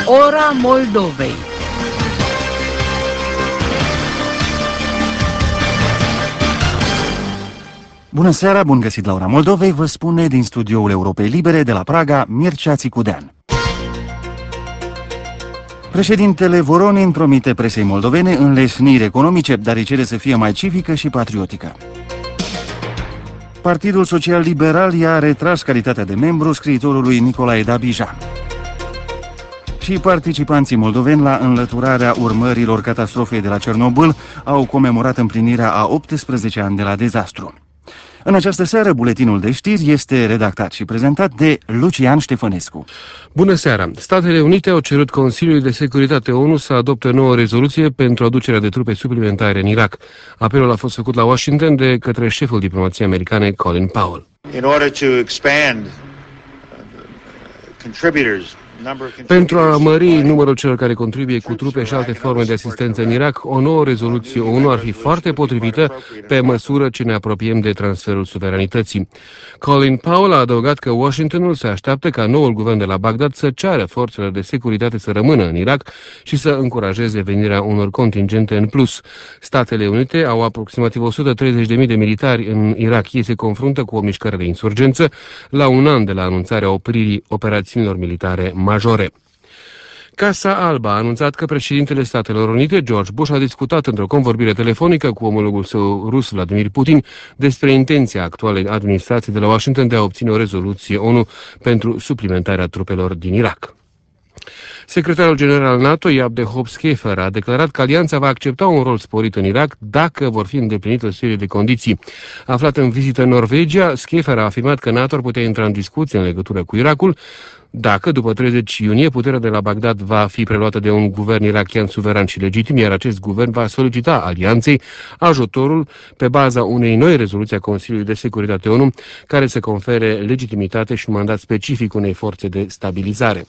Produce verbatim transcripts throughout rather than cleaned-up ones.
Ora Moldovei. Bună seara, bun găsit la Ora Moldovei, vă spune din studioul Europei Libere de la Praga, Mircea Țicudean. Președintele Voronin promite presei moldovene înlesniri economice, dar îi cere să fie mai civică și patriotică. Partidul Social Liberal i-a retras calitatea de membru scriitorului Nicolae Dabija. Și participanții moldoveni la înlăturarea urmărilor catastrofei de la Cernobâl au comemorat împlinirea a optsprezece ani de la dezastru. În această seară, buletinul de știri este redactat și prezentat de Lucian Ștefănescu. Bună seara! Statele Unite au cerut Consiliului de Securitate ONU să adopte o nouă rezoluție pentru aducerea de trupe suplimentare în Irak. Apelul a fost făcut la Washington de către șeful diplomației americane Colin Powell. In order to expand contributors Pentru a mări numărul celor care contribuie cu trupe și alte forme de asistență în Irak, o nouă rezoluție ONU ar fi foarte potrivită pe măsură ce ne apropiem de transferul suveranității. Colin Powell a adăugat că Washingtonul se așteaptă ca noul guvern de la Bagdad să ceară forțelor de securitate să rămână în Irak și să încurajeze venirea unor contingente în plus. Statele Unite au aproximativ o sută treizeci de mii de militari în Irak. Ei se confruntă cu o mișcare de insurgență la un an de la anunțarea opririi operațiunilor militare majore. Casa Albă a anunțat că președintele Statelor Unite, George Bush, a discutat într-o convorbire telefonică cu omologul său rus, Vladimir Putin, despre intenția actualei administrații de la Washington de a obține o rezoluție ONU pentru suplimentarea trupelor din Irak. Secretarul general NATO, Jaap de Hoop Scheffer, a declarat că alianța va accepta un rol sporit în Irak dacă vor fi îndeplinite o serie de condiții. Aflat în vizită în Norvegia, Scheffer a afirmat că NATO ar putea intra în discuție în legătură cu Irakul dacă, după treizeci iunie, puterea de la Bagdad va fi preluată de un guvern irakian suveran și legitim, iar acest guvern va solicita alianței ajutorul pe baza unei noi rezoluții a Consiliului de Securitate ONU, care să confere legitimitate și un mandat specific unei forțe de stabilizare.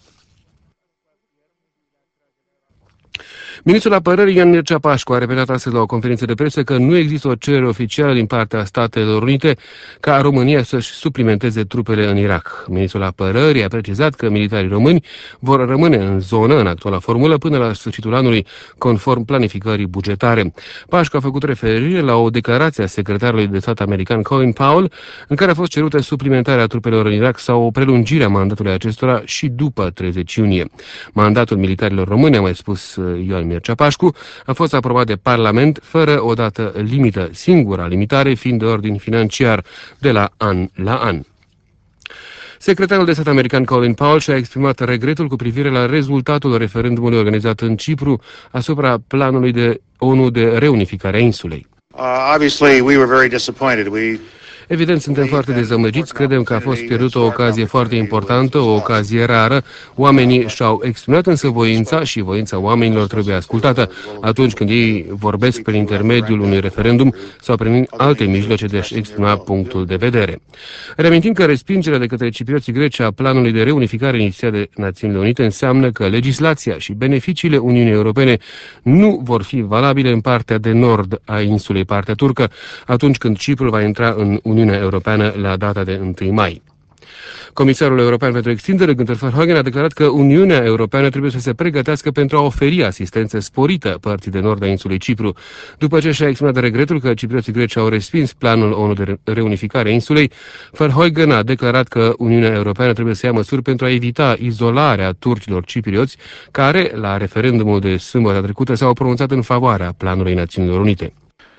Ministrul Apărării Ion Mircea Pașcu a repetat astăzi la o conferință de presă că nu există o cerere oficială din partea Statelor Unite ca România să-și suplimenteze trupele în Irak. Ministrul Apărării a precizat că militarii români vor rămâne în zonă, în actuala formulă, până la sfârșitul anului, conform planificării bugetare. Pașcu a făcut referire la o declarație a secretarului de stat american Colin Powell, în care a fost cerută suplimentarea trupelor în Irak sau o prelungire a mandatului acestora și după treizeci iunie. Mandatul militarilor români, a mai spus Ion Mircea Pașcu, a fost aprobat de Parlament fără o dată limită, singura limitare fiind de ordin financiar, de la an la an. Secretarul de stat american Colin Powell și-a exprimat regretul cu privire la rezultatul referendumului organizat în Cipru asupra planului de ONU de reunificare a insulei. Uh, obviously, we were very disappointed. We Evident, suntem foarte dezamăgiți, credem că a fost pierdută o ocazie foarte importantă, o ocazie rară. Oamenii și-au exprimat însă voința și voința oamenilor trebuie ascultată atunci când ei vorbesc prin intermediul unui referendum sau prin alte mijloace de a-și exprima punctul de vedere. Reamintim că respingerea de către ciprioții greci a planului de reunificare inițiat de Națiunile Unite înseamnă că legislația și beneficiile Uniunii Europene nu vor fi valabile în partea de nord a insulei, partea turcă, atunci când Ciprul va intra în Uniunea Europeană la data de întâi mai. Comisarul European pentru Extindere, Günther Verheugen, a declarat că Uniunea Europeană trebuie să se pregătească pentru a oferi asistență sporită părții de nord a insulei Cipru. După ce și-a exprimat regretul că ciprioții greci au respins planul ONU de reunificare a insulei, Verheugen a declarat că Uniunea Europeană trebuie să ia măsuri pentru a evita izolarea turcilor ciprioți, care, la referendumul de sâmbătă trecută, s-au pronunțat în favoarea planului Națiunilor Unite.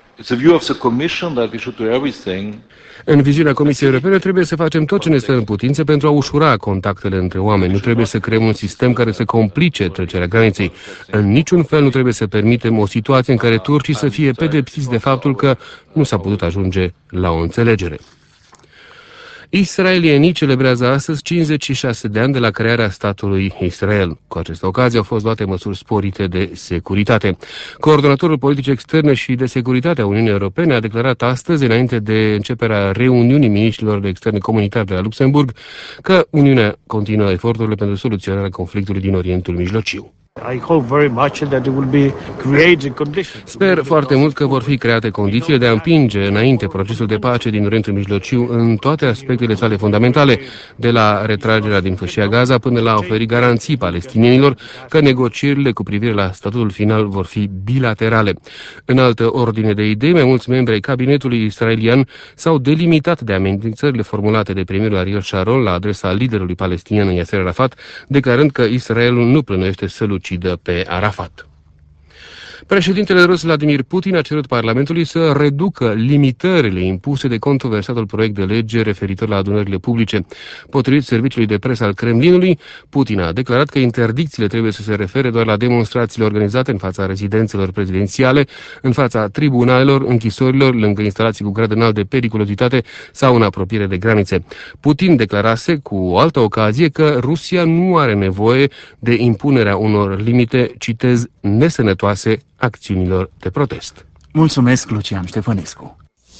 În viziunea Comisiei Europene trebuie să facem tot ce ne stă în putință pentru a ușura contactele între oameni. Nu trebuie să creăm un sistem care să complice trecerea graniței. În niciun fel nu trebuie să permitem o situație în care turcii să fie pedepsiți de faptul că nu s-a putut ajunge la o înțelegere. Israelienii celebrează astăzi cincizeci și șase de ani de la crearea statului Israel. Cu această ocazie au fost luate măsuri sporite de securitate. Coordonatorul politic externe și de securitate a Uniunii Europene a declarat astăzi, înainte de începerea reuniunii miniștrilor de externe comunitari de la Luxemburg, că Uniunea continuă eforturile pentru soluționarea conflictului din Orientul Mijlociu. I hope very much that it will be created conditions. Sper foarte mult că vor fi create condiții de a împinge înainte procesul de pace din Orientul Mijlociu în toate aspectele sale fundamentale, de la retragerea din Fâșia Gaza până la a oferi garanții palestinienilor că negocierile cu privire la statutul final vor fi bilaterale. În altă ordine de idei, mai mulți membri ai cabinetului israelian s-au delimitat de amenințările formulate de premierul Ariel Sharon la adresa liderului palestinian Yasser Arafat, declarând că Israelul nu plănuiește să-l ucidă pe Arafat. Președintele rus Vladimir Putin a cerut Parlamentului să reducă limitările impuse de controversatul proiect de lege referitor la adunările publice. Potrivit serviciului de presă al Kremlinului, Putin a declarat că interdicțiile trebuie să se refere doar la demonstrațiile organizate în fața rezidențelor prezidențiale, în fața tribunalelor, închisorilor, lângă instalații cu grad înalt de periculozitate sau în apropiere de granițe. Putin declarase cu o altă ocazie că Rusia nu are nevoie de impunerea unor limite, citez, nesănătoase acțiunilor de protest. Mulțumesc, Lucian Ștefănescu.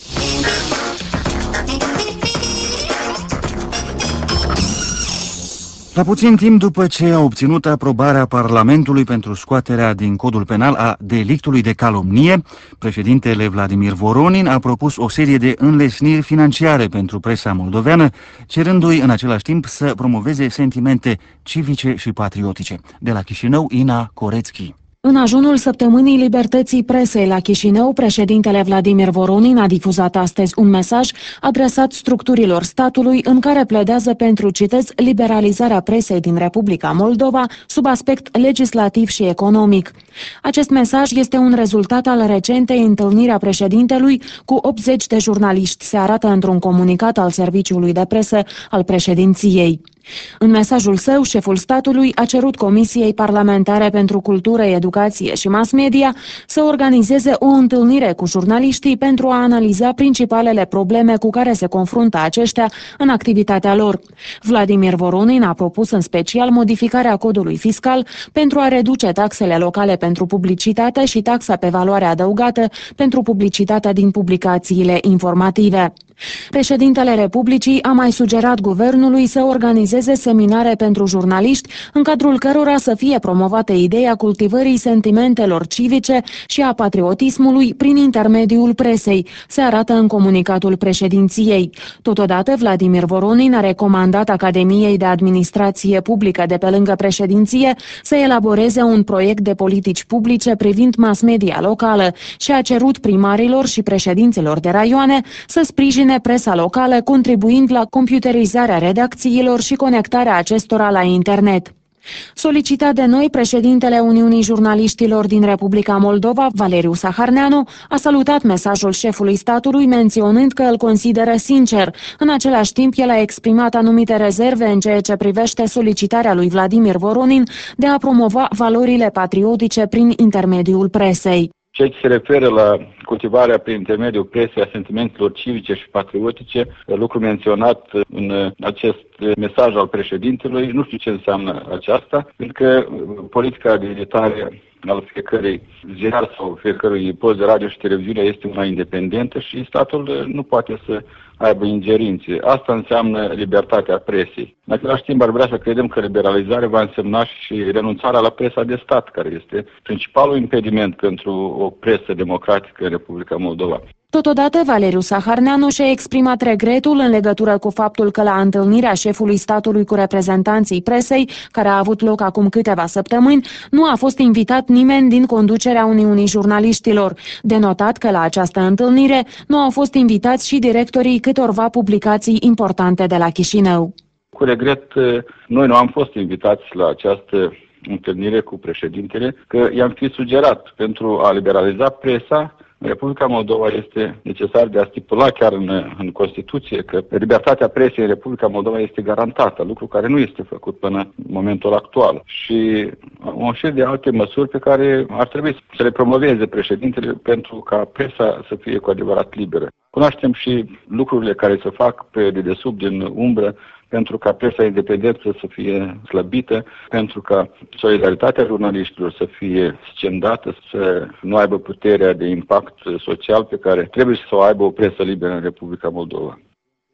La puțin timp după ce a obținut aprobarea Parlamentului pentru scoaterea din codul penal a delictului de calomnie, președintele Vladimir Voronin a propus o serie de înlesniri financiare pentru presa moldoveană, cerându-i în același timp să promoveze sentimente civice și patriotice. De la Chișinău, Ina Corețchi. În ajunul săptămânii libertății presei la Chișinău, președintele Vladimir Voronin a difuzat astăzi un mesaj adresat structurilor statului în care pledează pentru, citez, liberalizarea presei din Republica Moldova sub aspect legislativ și economic. Acest mesaj este un rezultat al recentei întâlniri a președintelui cu optzeci de jurnaliști, se arată într-un comunicat al serviciului de presă al președinției. În mesajul său, șeful statului a cerut Comisiei Parlamentare pentru Cultură, Educație și Mass Media să organizeze o întâlnire cu jurnaliștii pentru a analiza principalele probleme cu care se confruntă aceștia în activitatea lor. Vladimir Voronin a propus în special modificarea codului fiscal pentru a reduce taxele locale pentru publicitate și taxa pe valoare adăugată pentru publicitatea din publicațiile informative. Președintele Republicii a mai sugerat guvernului să organizeze seminare pentru jurnaliști, în cadrul cărora să fie promovată ideea cultivării sentimentelor civice și a patriotismului prin intermediul presei, se arată în comunicatul președinției. Totodată, Vladimir Voronin a recomandat Academiei de Administrație Publică de pe lângă președinție să elaboreze un proiect de politici publice privind mass media locală și a cerut primarilor și președinților de raioane să sprijine presa locală, contribuind la computerizarea redacțiilor și conectarea acestora la internet. Solicitat de noi, președintele Uniunii Jurnaliștilor din Republica Moldova, Valeriu Saharneanu, a salutat mesajul șefului statului, menționând că îl consideră sincer. În același timp, el a exprimat anumite rezerve în ceea ce privește solicitarea lui Vladimir Voronin de a promova valorile patriotice prin intermediul presei. Ceea ce se referă la cultivarea prin intermediul presei a sentimentelor civice și patriotice, lucru menționat în acest mesaj al președintelui, nu știu ce înseamnă aceasta, pentru că politica de editare al fiecărui ziar sau fiecărui post de radio și televiziune este una independentă și statul nu poate să aibă ingerințe. Asta înseamnă libertatea presei. În același timp, ar vrea să credem că liberalizarea va însemna și renunțarea la presa de stat, care este principalul impediment pentru o presă democratică în Republica Moldova. Totodată, Valeriu Saharneanu și-a exprimat regretul în legătură cu faptul că la întâlnirea șefului statului cu reprezentanții presei, care a avut loc acum câteva săptămâni, nu a fost invitat nimeni din conducerea Uniunii Jurnaliștilor. De notat că la această întâlnire nu au fost invitați și directorii câtorva publicații importante de la Chișinău. Cu regret, noi nu am fost invitați la această întâlnire cu președintele, că i-am fi sugerat pentru a liberaliza presa. În Republica Moldova este necesar de a stipula chiar în, în Constituție că libertatea presei în Republica Moldova este garantată, lucru care nu este făcut până în momentul actual. Și o serie de alte măsuri pe care ar trebui să le promoveze președintele pentru ca presa să fie cu adevărat liberă. Cunoaștem și lucrurile care se fac pe dedesubt din umbră pentru ca presa independentă să fie slăbită, pentru ca solidaritatea jurnaliștilor să fie scendată, să nu aibă puterea de impact social pe care trebuie să o aibă o presă liberă în Republica Moldova.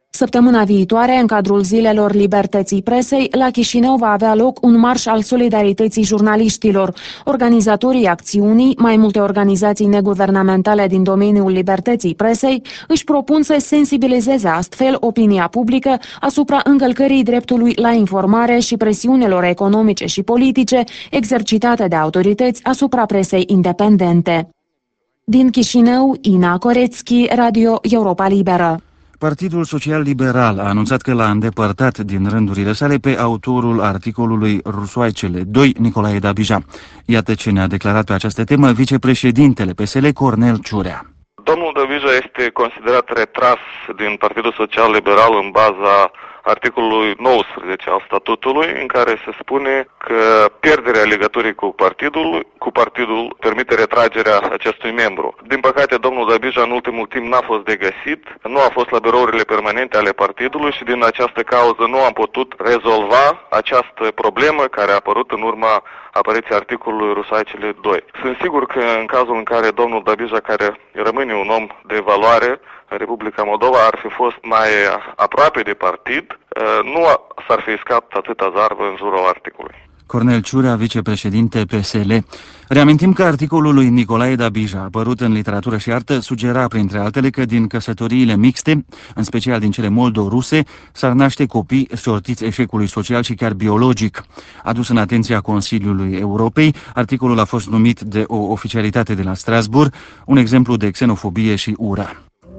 Săptămâna viitoare, în cadrul Zilelor Libertății Presei, la Chișinău va avea loc un marș al solidarității jurnaliștilor. Organizatorii acțiunii, mai multe organizații neguvernamentale din domeniul libertății presei, își propun să sensibilizeze astfel opinia publică asupra încălcării dreptului la informare și presiunilor economice și politice exercitate de autorități asupra presei independente. Din Chișinău, Ina Corețchi, Radio Europa Liberă. Partidul Social Liberal a anunțat că l-a îndepărtat din rândurile sale pe autorul articolului Rusoaicele doi, Nicolae Dabija. Iată ce ne-a declarat pe această temă vicepreședintele P S L, Cornel Ciurea. Domnul Dabija este considerat retras din Partidul Social Liberal în baza articolului nouăsprezece al statutului, în care se spune că pierderea legăturii cu partidul, cu partidul permite retragerea acestui membru. Din păcate, domnul Dabija în ultimul timp n-a fost de găsit, nu a fost la birourile permanente ale partidului și din această cauză nu am putut rezolva această problemă care a apărut în urma apariției articolului Rusoaicele doi. Sunt sigur că în cazul în care domnul Dabija, care rămâne un om de valoare în Republica Moldova, ar fi fost mai aproape de partid, nu s-ar fi iscat atâta zarvă în jurul articolului. Cornel Ciurea, vicepreședinte P S L. Reamintim că articolul lui Nicolae Dabija, apărut în literatură și artă, sugera, printre altele, că din căsătoriile mixte, în special din cele moldo-ruse, s-ar naște copii sortiți eșecului social și chiar biologic. Adus în atenția Consiliului Europei, articolul a fost numit de o oficialitate de la Strasbourg, un exemplu de xenofobie și ură.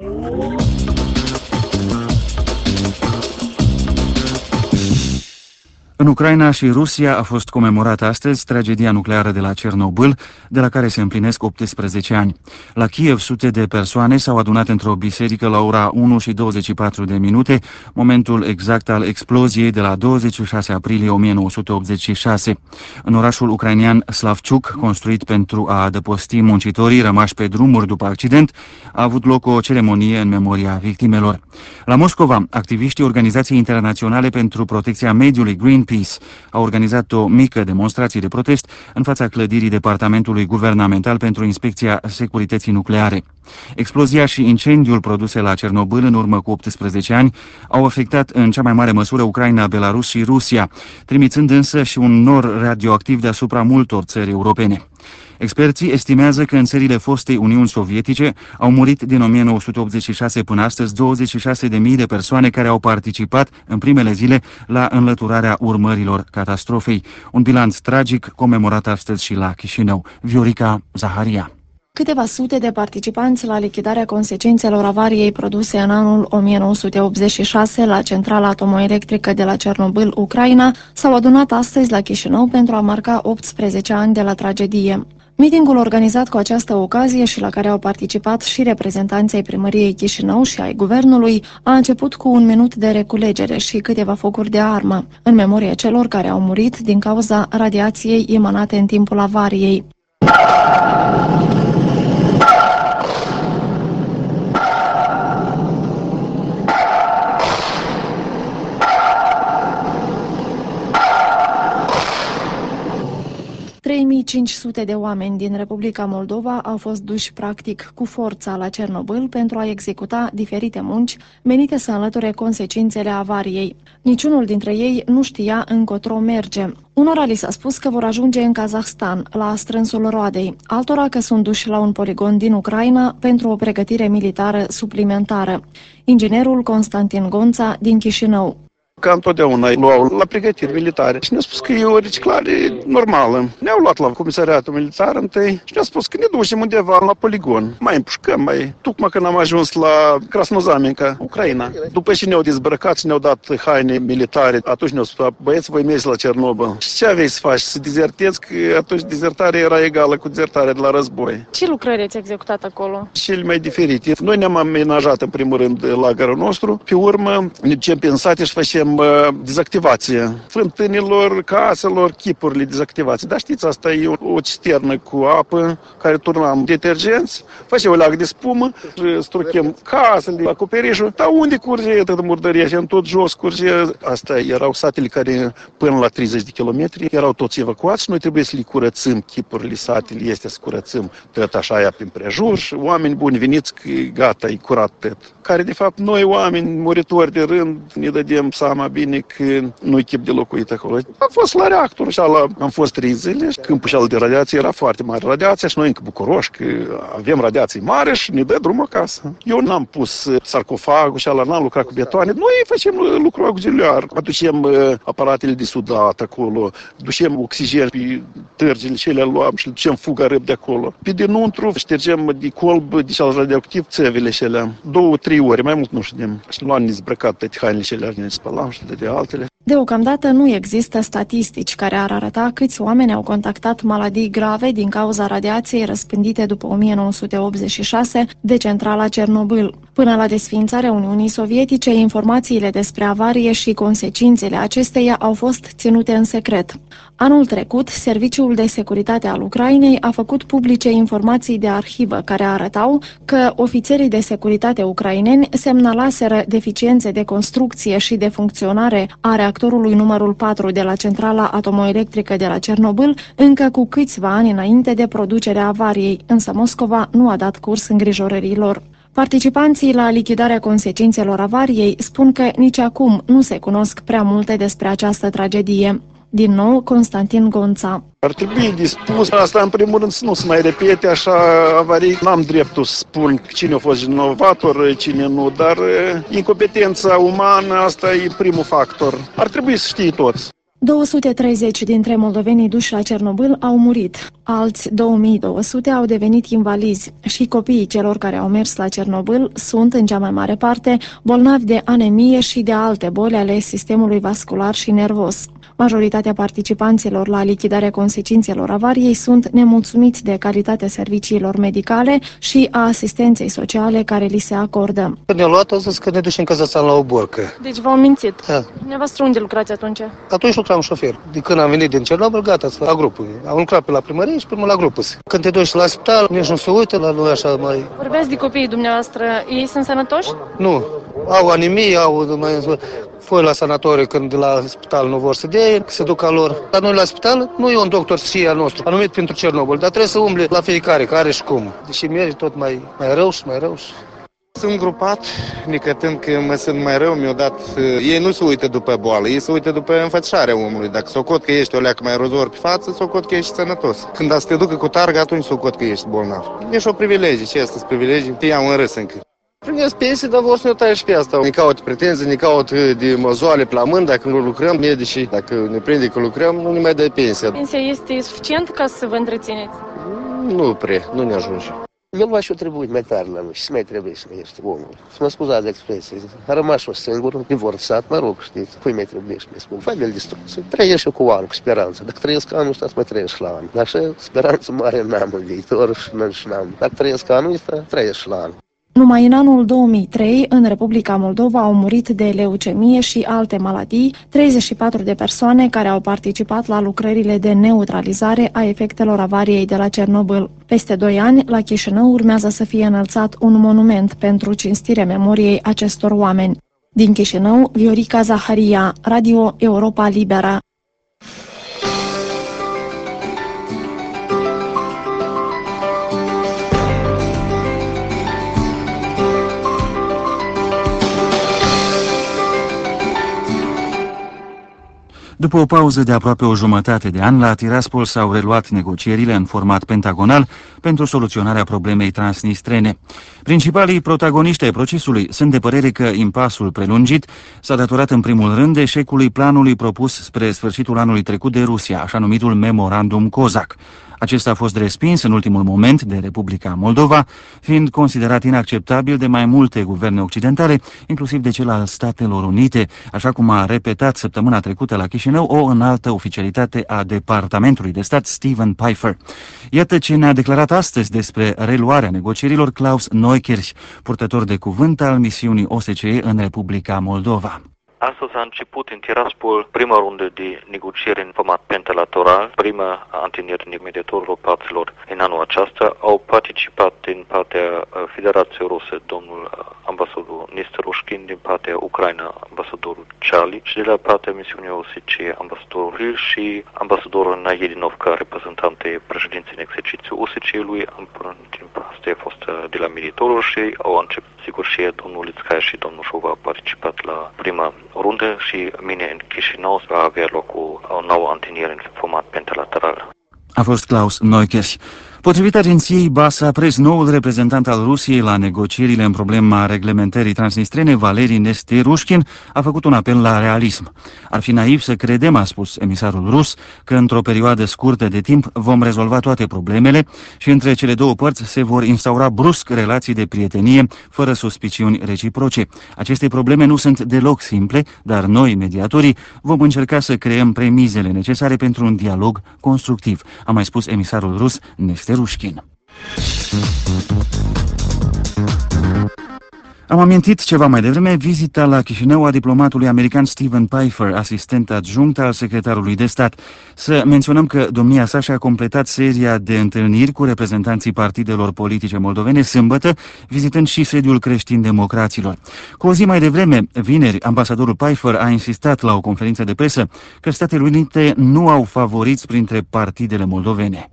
În Ucraina și Rusia a fost comemorată astăzi tragedia nucleară de la Cernobâl, de la care se împlinesc optsprezece ani. La Kiev, sute de persoane s-au adunat într-o biserică la ora unu și douăzeci și patru de minute, momentul exact al exploziei de la douăzeci și șase aprilie o mie nouă sute optzeci și șase. În orașul ucrainean Slavciuc, construit pentru a adăposti muncitorii rămași pe drumuri după accident, a avut loc o ceremonie în memoria victimelor. La Moscova, activiștii Organizației Internaționale pentru Protecția Mediului, Greenpeace, a organizat o mică demonstrație de protest în fața clădirii Departamentului Guvernamental pentru Inspecția Securității Nucleare. Explozia și incendiul produse la Cernobâl în urmă cu optsprezece ani au afectat în cea mai mare măsură Ucraina, Belarus și Rusia, trimițând însă și un nor radioactiv deasupra multor țări europene. Experții estimează că în țările fostei Uniuni Sovietice au murit din o mie nouă sute optzeci și șase până astăzi douăzeci și șase de mii de persoane care au participat în primele zile la înlăturarea urmărilor catastrofei. Un bilanț tragic comemorat astăzi și la Chișinău. Viorica Zaharia. Câteva sute de participanți la lichidarea consecințelor avariei produse în anul o mie nouă sute optzeci și șase la centrala atomoelectrică de la Cernobâl, Ucraina, s-au adunat astăzi la Chișinău pentru a marca optsprezece ani de la tragedie. Mitingul organizat cu această ocazie și la care au participat și reprezentanții ai primăriei Chișinău și ai guvernului a început cu un minut de reculegere și câteva focuri de armă, în memorie celor care au murit din cauza radiației emanate în timpul avariei. trei mii cinci sute de oameni din Republica Moldova au fost duși practic cu forța la Cernobâl pentru a executa diferite munci menite să înlăture consecințele avariei. Niciunul dintre ei nu știa încotro merge. Unora li s-a spus că vor ajunge în Kazahstan, la strânsul Roadei, altora că sunt duși la un poligon din Ucraina pentru o pregătire militară suplimentară. Inginerul Constantin Gonța din Chișinău. Ca întotdeauna luau la pregătiri militare și ne-au spus că e o reciclare normală. Ne-au luat la comisariatul militar întâi și ne-au spus că ne ducem undeva la poligon. Mai împușcăm, mai... Tocmai când am ajuns la Krasnozamenka, Ucraina. După ce ne-au dezbrăcat și ne-au dat haine militare, atunci ne-au spus, băieți, voi mergeți la Cernobâl. Și ce aveți să faci? Să dezertezi? Că atunci dezertarea era egală cu dezertarea de la război. Ce lucrări ați executat acolo? Cele mai diferite. Noi ne-am amenajat în primul rând lagărul nostru, pe urmă ne ducem pe în sate și facem cerem uh, dezactivație fântânilor, caselor, chipurile dezactivație. Dar știți, asta e o, o cisternă cu apă care turnam detergenți, facem o leagă de spumă, struchem casele, acoperișul. Dar unde curge atât murdărie? Și în tot jos curge. Asta erau satele care până la treizeci de kilometri erau toți evacuați și noi trebuie să le curățăm chipurile, satele este să curățăm tot așa aia prin prejur și oameni buni veniți că gata, e curat tot. Care de fapt noi oameni muritori de rând ne dădem seama bine că nu-i chip de locuit acolo. A fost la reactor și ala, am fost trei zile și câmpul și al de radiație era foarte mare radiația și noi încă bucuroși că avem radiații mari și ne dă drum acasă. Eu n-am pus sarcofagul și ala, n-am lucrat cu betoane. Noi facem lucru auxiliar. Aducem aparatele de sudat acolo, ducem oxigen pe târgile și le luam și le ducem fuga răb de acolo. Pe dinăuntru ștergem de colb, de cel radioactiv, țevele și alea. Două, trei ore, mai mult nu știm. Și luam nezbrăcat toate hainele și alea, ne spălam și de altele. Deocamdată nu există statistici care ar arăta câți oameni au contactat maladii grave din cauza radiației răspândite după o mie nouă sute optzeci și șase de centrala Cernobâl. Până la desființarea Uniunii Sovietice, informațiile despre avarie și consecințele acesteia au fost ținute în secret. Anul trecut, Serviciul de Securitate al Ucrainei a făcut publice informații de arhivă care arătau că ofițerii de securitate ucraineni semnalaseră deficiențe de construcție și de funcționare a reactorului numărul patru de la centrala atomoelectrică de la Cernobâl încă cu câțiva ani înainte de producerea avariei, însă Moscova nu a dat curs îngrijorărilor. Participanții la lichidarea consecințelor avariei spun că nici acum nu se cunosc prea multe despre această tragedie. Din nou, Constantin Gonța. Ar trebui dispus asta, în primul rând, să nu se mai repete așa avarii. N-am dreptul să spun cine a fost vinovator, cine nu, dar incompetența umană, asta e primul factor. Ar trebui să știe toți. două sute treizeci dintre moldovenii duși la Cernobâl au murit, alți două mii două sute au devenit invalizi și copiii celor care au mers la Cernobâl sunt, în cea mai mare parte, bolnavi de anemie și de alte boli ale sistemului vascular și nervos. Majoritatea participanților la lichidarea consecințelor avariei sunt nemulțumiți de calitatea serviciilor medicale și a asistenței sociale care li se acordă. Ne-a luat, au zis că ne ducem în Kazahstan la o borcă. Deci v-au mințit? Da. Dumneavoastră unde lucrați atunci? Atunci lucram șofer. De când am venit din Cernobâl, gata, la grupul. Am lucrat pe la primărie și până la grupul. Când te duci la spital, nici nu se uită la noi așa mai... Vorbeați de copiii dumneavoastră, ei sunt sănătoși? Nu. Au anemie, au... Mai... Foi la sanatoriu când de la spital nu vor să dea, se duc la lor. Dar noi la spital nu e un doctor și al nostru, anumit pentru Cernobâl, dar trebuie să umble la fiecare, care și cum. Deși merge tot mai, mai rău și mai rău. Sunt grupat, nicătând că mă sunt mai rău, mi-au dat... Ei nu se uită după boală, ei se uită după înfățișarea omului. Dacă socot că ești o leacă mai rozor pe față, socot că ești sănătos. Când să te ducă cu targă, atunci socot că ești bolnav. Ești o privilegie, ce este privilegii? Te iau în râs încă. Primesc pensie, dar vor să ne taie și pe asta. Ne caut pretenții, ne caut de măzoale pe la mână, dacă nu lucrăm, medicii, dacă ne prinde că lucrăm, nu ne mai dă pensia. Pensia este suficient ca să vă întrețineți? Nu prea, nu ne ajunge. El va și-o trebuie mai tare la noi și mai trebuie să mai ești omul. Să mă scuzați de expresie. A rămas o singur, divorțat, mă rog, știți, cui mai trebuie să mi spun. Familie distrusă. Trăiești eu cu anul, cu speranță. Dacă trăiesc anul ăsta, să mai trăiești la anul. Dar așa, speranță mare n-am în viitor și n-am. Dacă trăiesc anul ăsta, trăiești la anul. Numai în anul două mii trei, în Republica Moldova au murit de leucemie și alte maladii treizeci și patru de persoane care au participat la lucrările de neutralizare a efectelor avariei de la Cernobâl. Peste doi ani, la Chișinău urmează să fie înălțat un monument pentru cinstirea memoriei acestor oameni. Din Chișinău, Viorica Zaharia, Radio Europa Liberă. După o pauză de aproape o jumătate de an, la Tiraspol s-au reluat negocierile în format pentagonal pentru soluționarea problemei transnistrene. Principalii protagoniști ai procesului sunt de părere că impasul prelungit s-a datorat în primul rând eșecului planului propus spre sfârșitul anului trecut de Rusia, așa numitul Memorandum Cozac. Acesta a fost respins în ultimul moment de Republica Moldova, fiind considerat inacceptabil de mai multe guverne occidentale, inclusiv de cel al Statelor Unite, așa cum a repetat săptămâna trecută la Chișinău o înaltă oficialitate a Departamentului de Stat, Stephen Pfeiffer. Iată ce ne-a declarat astăzi despre reluarea negocierilor Klaus Neukirch, purtător de cuvânt al misiunii O S C E în Republica Moldova. Astăzi a început în Tiraspol prima rundă de negocieri în format pentalateral, prima întâlnire de mediatorilor părților în anul acesta. Au participat din partea Federației Ruse domnul ambasador Nesterushkin, din partea Ucraina ambasadorul Charlie și de la partea misiunii O S C E ambasadorul Ril și ambasadorul Nayedinov ca reprezentante președinții în exercițiu O S C E-ului. Până în timp asta a fost de la mediatorul și au început sigur și domnul Lițcaia și domnul Șova au participat la prima rundă și mine în Chișinău va avea loc o, o nouă întâlnire în format pentalateral. A fost Klaus Neukirch. Potrivit agenției BASA Press, noul reprezentant al Rusiei la negocierile în problema reglementării transnistrene, Valeri Nesterushkin, a făcut un apel la realism. Ar fi naiv să credem, a spus emisarul rus, că într-o perioadă scurtă de timp vom rezolva toate problemele și între cele două părți se vor instaura brusc relații de prietenie, fără suspiciuni reciproce. Aceste probleme nu sunt deloc simple, dar noi, mediatorii, vom încerca să creăm premizele necesare pentru un dialog constructiv, a mai spus emisarul rus Nesterushkin. Am amintit ceva mai devreme vizita la Chișinău a diplomatului american Stephen Pfeiffer, asistent adjunct al secretarului de stat. Să menționăm că domnia sa și-a completat seria de întâlniri cu reprezentanții partidelor politice moldovene sâmbătă, vizitând și sediul creștin-democraților. Cu o zi mai devreme, vineri, ambasadorul Pfeiffer a insistat la o conferință de presă că Statele Unite nu au favoriți printre partidele moldovene.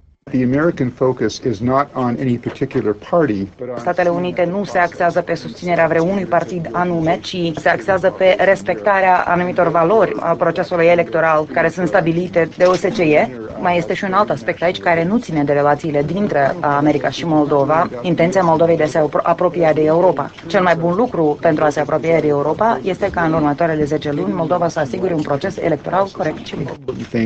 Statele Unite nu se axează pe susținerea vreunui partid anume, ci se axează pe respectarea anumitor valori a procesului electoral care sunt stabilite de O S C E. Mai este și un alt aspect aici care nu ține de relațiile dintre America și Moldova, intenția Moldovei de a se apropia de Europa. Cel mai bun lucru pentru a se apropia de Europa este ca în următoarele zece luni Moldova să asigure un proces electoral corect și liber.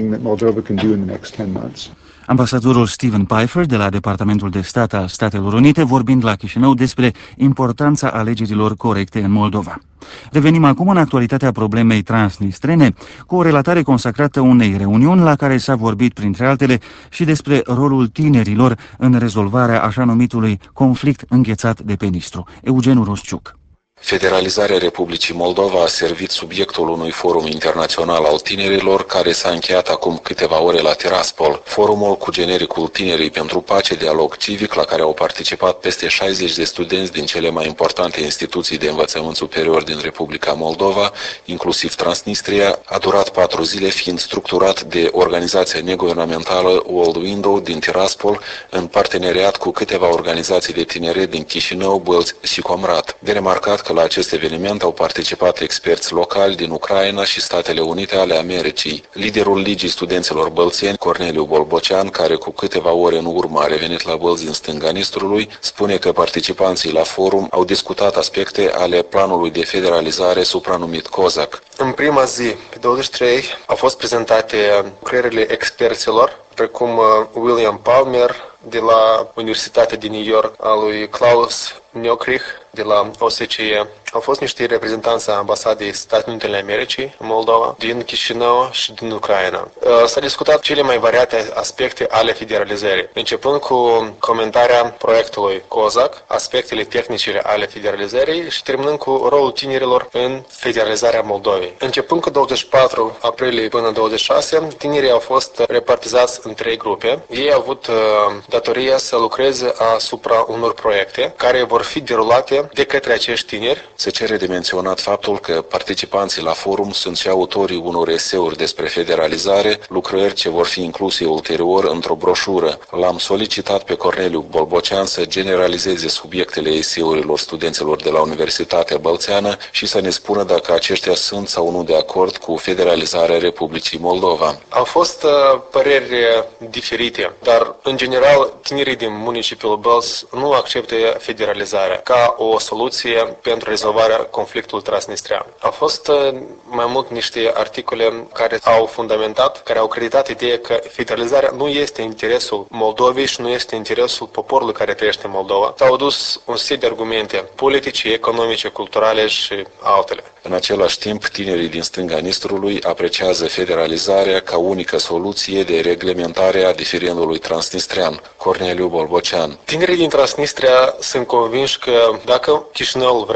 Ambasadorul Stephen Pfeiffer de la Departamentul de Stat al Statelor Unite vorbind la Chișinău despre importanța alegerilor corecte în Moldova. Revenim acum în actualitatea problemei transnistrene cu o relatare consacrată unei reuniuni la care s-a vorbit printre altele și despre rolul tinerilor în rezolvarea așa numitului conflict înghețat de pe Nistru. Eugen Rosciuc. Federalizarea Republicii Moldova a servit subiectul unui forum internațional al tinerilor care s-a încheiat acum câteva ore la Tiraspol. Forumul cu genericul Tinerii pentru Pace, Dialog Civic, la care au participat peste șaizeci de studenți din cele mai importante instituții de învățământ superior din Republica Moldova, inclusiv Transnistria, a durat patru zile, fiind structurat de organizația neguvernamentală World Window din Tiraspol, în parteneriat cu câteva organizații de tineret din Chișinău, Bălți și Comrat. De remarcat că la acest eveniment au participat experți locali din Ucraina și Statele Unite ale Americii. Liderul Ligii Studenților Bălțeni, Corneliu Bolbocean, care cu câteva ore în urmă a revenit la Bălți în stânga Nistrului, spune că participanții la forum au discutat aspecte ale planului de federalizare supranumit COSAC. În prima zi, pe douăzeci și trei, au fost prezentate lucrările experților, precum William Palmer de la Universitatea din New York, a lui Klaus Neukirch de la O S C E. Au fost niște reprezentanți a Ambasadei Statelor Unite ale Americii în Moldova, din Chișinău și din Ucraina. S-a discutat cele mai variate aspecte ale federalizării, începând cu comentarea proiectului COSAC, aspectele tehnice ale federalizării și terminând cu rolul tinerilor în federalizarea Moldovei. Începând cu douăzeci și patru aprilie până douăzeci și șase, tinerii au fost repartizați în trei grupe. Ei au avut uh, datoria să lucreze asupra unor proiecte care vor fi derulate de către acești tineri. Se cere de menționat faptul că participanții la forum sunt și autorii unor eseuri despre federalizare, lucrări ce vor fi incluse ulterior într-o broșură. L-am solicitat pe Corneliu Bolbocean să generalizeze subiectele eseurilor studenților de la Universitatea Bălțeană și să ne spună dacă aceștia sunt sau nu de acord cu federalizarea Republicii Moldova. Au fost uh, păreri diferite, dar în general tinerii din municipiul Bălți nu acceptă federalizarea ca o soluție pentru rezolvarea conflictului transnistrian. Au fost mai mult niște articole care au fundamentat, care au creditat ideea că federalizarea nu este în interesul Moldovei și nu este în interesul poporului care trăiește în Moldova. S-au adus un set de argumente politice, economice, culturale și altele. În același timp, tinerii din stânga Nistrului apreciază federalizarea ca unică soluție de reglementare a diferendului transnistrian. Corneliu Bolbocean. Tinerii din Transnistria sunt convinși că dacă Chișinăul vrea ca Moldova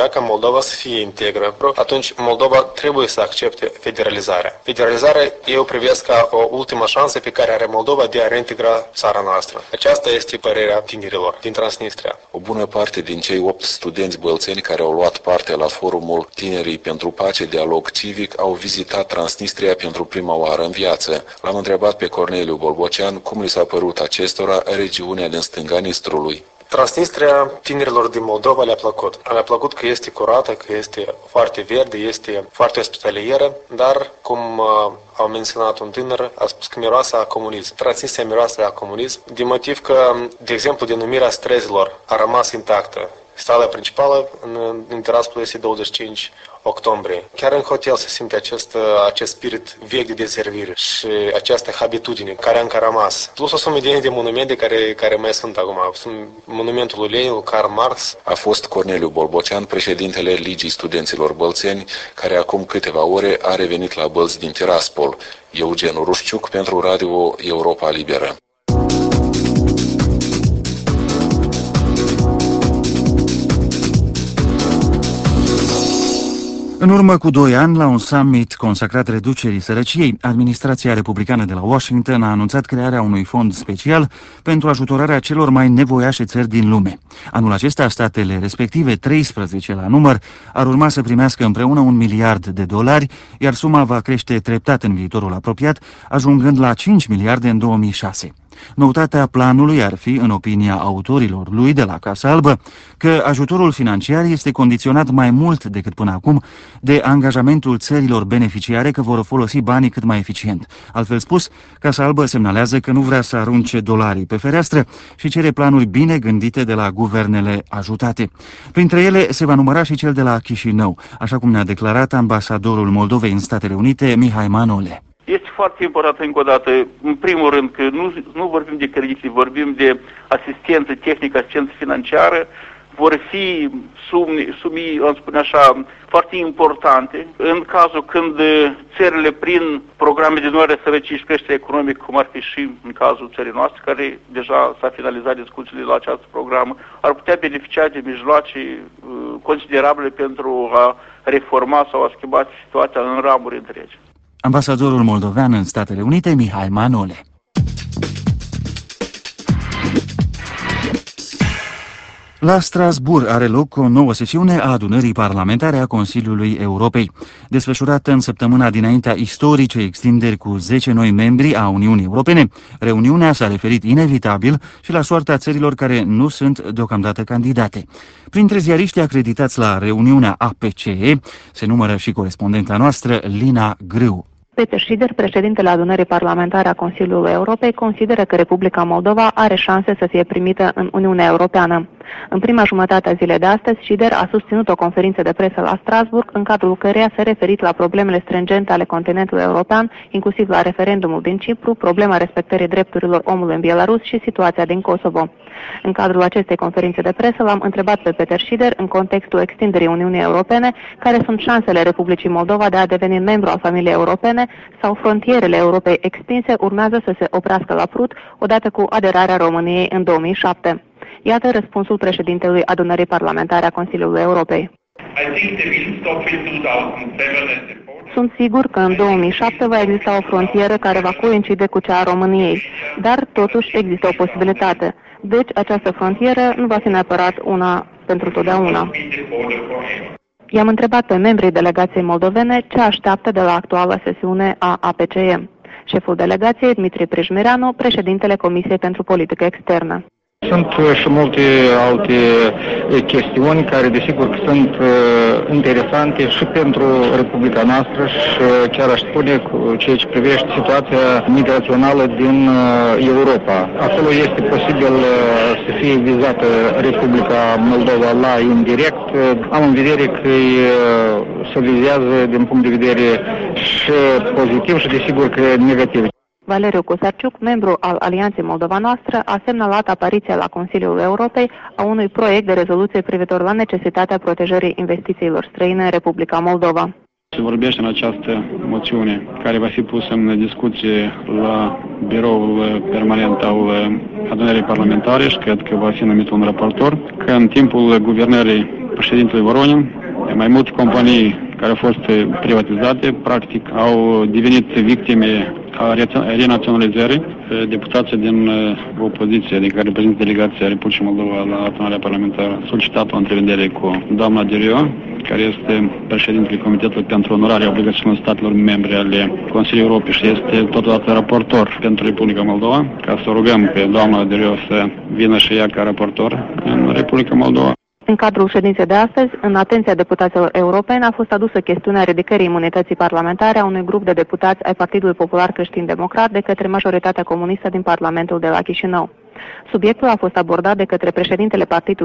Moldova să fie integră, atunci Moldova trebuie să accepte federalizarea. Federalizarea eu privesc ca o ultimă șansă pe care are Moldova de a reintegra țara noastră. Aceasta este părerea tinerilor din Transnistria. O bună parte din cei opt studenți bălțeni care au luat parte la forumul Tinerii pentru Pace, Dialog Civic au vizitat Transnistria pentru prima oară în viață. L-am întrebat pe Corneliu Bolbocean cum li s-a părut acestora regiunea din stânga Nistrului. Transnistria tinerilor din Moldova le-a plăcut. Le-a plăcut că este curată, că este foarte verde, este foarte ospitalieră, dar, cum uh, au menționat un tânăr, a spus că miroase a comunism. Transnistria miroase a comunism, din motiv că, de exemplu, denumirea străzilor a rămas intactă. Sala principală în, în Tiraspol este douăzeci și cinci octombrie. Chiar în hotel se simte acest, acest spirit vechi de deservire și această habitudine care încă a rămas. Plus o sumedenie de monumente care, care mai sunt acum. Sunt monumentul lui Lenin, lui Karl Marx. A fost Corneliu Bolbocean, președintele Ligii Studenților Bălțeni, care acum câteva ore a revenit la Bălți din Tiraspol. Eugen Rușciuc pentru Radio Europa Liberă. În urmă cu doi ani, la un summit consacrat reducerii sărăciei, administrația republicană de la Washington a anunțat crearea unui fond special pentru ajutorarea celor mai nevoiașe țări din lume. Anul acesta, statele respective, treisprezece la număr, ar urma să primească împreună un miliard de dolari, iar suma va crește treptat în viitorul apropiat, ajungând la cinci miliarde în două mii șase. Noutatea planului ar fi, în opinia autorilor lui de la Casa Albă, că ajutorul financiar este condiționat mai mult decât până acum de angajamentul țărilor beneficiare că vor folosi banii cât mai eficient. Altfel spus, Casa Albă semnalează că nu vrea să arunce dolarii pe fereastră și cere planuri bine gândite de la guvernele ajutate. Printre ele se va număra și cel de la Chișinău, așa cum ne-a declarat ambasadorul Moldovei în Statele Unite, Mihai Manole. Este foarte important încă o dată, în primul rând, că nu, nu vorbim de credite, vorbim de asistență tehnică, asistență financiară, vor fi sume, sumii, am spune așa, foarte importante. În cazul când țările, prin programe de nuare sărăcie și creștere economică, cum ar fi și în cazul țării noastre, care deja s-a finalizat discuțiile la această programă, ar putea beneficia de mijloace uh, considerabile pentru a reforma sau a schimba situația în ramuri întregi. Ambasadorul moldovean în Statele Unite, Mihai Manole. La Strasbourg are loc o nouă sesiune a adunării parlamentare a Consiliului Europei. Desfășurată în săptămâna dinaintea istorice extinderi cu zece noi membri a Uniunii Europene, reuniunea s-a referit inevitabil și la soarta țărilor care nu sunt deocamdată candidate. Printre ziariștii acreditați la reuniunea A P C E se numără și corespondenta noastră, Lina Grâu. Peter Schieder, președintele adunării parlamentare a Consiliului Europei, consideră că Republica Moldova are șanse să fie primită în Uniunea Europeană. În prima jumătate a zilei de astăzi, Schieder a susținut o conferință de presă la Strasbourg, în cadrul căreia s-a referit la problemele strângente ale continentului european, inclusiv la referendumul din Cipru, problema respectării drepturilor omului în Belarus și situația din Kosovo. În cadrul acestei conferințe de presă l-am întrebat pe Peter Schieder, în contextul extinderii Uniunii Europene, care sunt șansele Republicii Moldova de a deveni membru al familiei europene sau frontierele Europei extinse urmează să se oprească la Prut odată cu aderarea României în două mii șapte. Iată răspunsul președintelui adunării parlamentare a Consiliului Europei. Sunt sigur că în două mii șapte va exista o frontieră care va coincide cu cea a României, dar totuși există o posibilitate. Deci această frontieră nu va fi neapărat una pentru totdeauna. I-am întrebat pe membrii delegației moldovene ce așteaptă de la actuala sesiune a A P C E. Șeful delegației, Dmitri Prijmireanu, președintele Comisiei pentru Politică Externă. Sunt și multe alte chestiuni care, desigur, sunt interesante și pentru Republica noastră și chiar aș spune cu ceea ce privește situația migrațională din Europa. Acolo este posibil să fie vizată Republica Moldova la indirect. Am în vedere că se vizează din punct de vedere și pozitiv și, desigur, că negativ. Valeriu Cosarciuc, membru al Alianței Moldova Noastră, a semnalat apariția la Consiliul Europei a unui proiect de rezoluție privitor la necesitatea protejării investițiilor străine în Republica Moldova. Se vorbește în această moțiune, care va fi pusă în discuție la biroul permanent al adunării parlamentare și cred că va fi numit un raportor, că în timpul guvernării președintelui Voronin mai multe companii care au fost privatizate, practic au devenit victime a renaționalizării. Deputații din opoziție, din care reprezintă delegația Republicii Moldova la adunarea parlamentară, a solicitat o întrevedere cu doamna Deriu, care este președintele Comitetului pentru Onorarea Obligațiunilor statelor membre ale Consiliului Europei și este totodată raportor pentru Republica Moldova, ca să rugăm pe doamna Deriu să vină și ea ca raportor în Republica Moldova. În cadrul ședinței de astăzi, în atenția deputaților europeni, a fost adusă chestiunea ridicării imunității parlamentare a unui grup de deputați ai Partidului Popular Creștin-Democrat de către majoritatea comunistă din Parlamentul de la Chișinău. Subiectul a fost abordat de către președintele partidului